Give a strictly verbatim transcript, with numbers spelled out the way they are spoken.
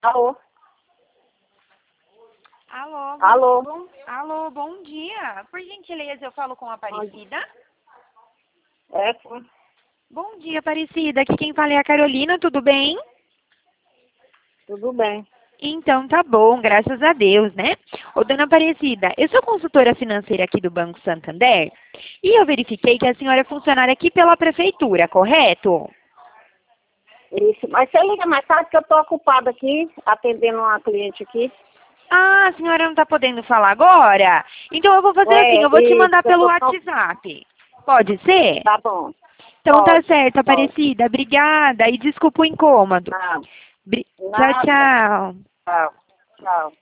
Alô? Alô, bom, Alô? bom, alô, bom dia. Por gentileza, eu falo com a Aparecida. É, sim. Bom dia, Aparecida. Aqui quem fala é a Carolina, tudo bem? Tudo bem. Então tá bom, graças a Deus, né? Ô, dona Aparecida, eu sou consultora financeira aqui do Banco Santander e eu verifiquei que a senhora é funcionária aqui pela prefeitura, correto? Isso. Mas você liga mais tarde que eu tô ocupada aqui, atendendo uma cliente aqui. Ah, a senhora não tá podendo falar agora? Então eu vou fazer assim, É, eu vou te isso. mandar Eu pelo tô tão... WhatsApp. Pode ser? Tá bom. Então tá Pode, certo, pode. Aparecida. Obrigada e desculpa o incômodo. Nada. Bri- Tchau, Nada. tchau. Tchau. Tchau.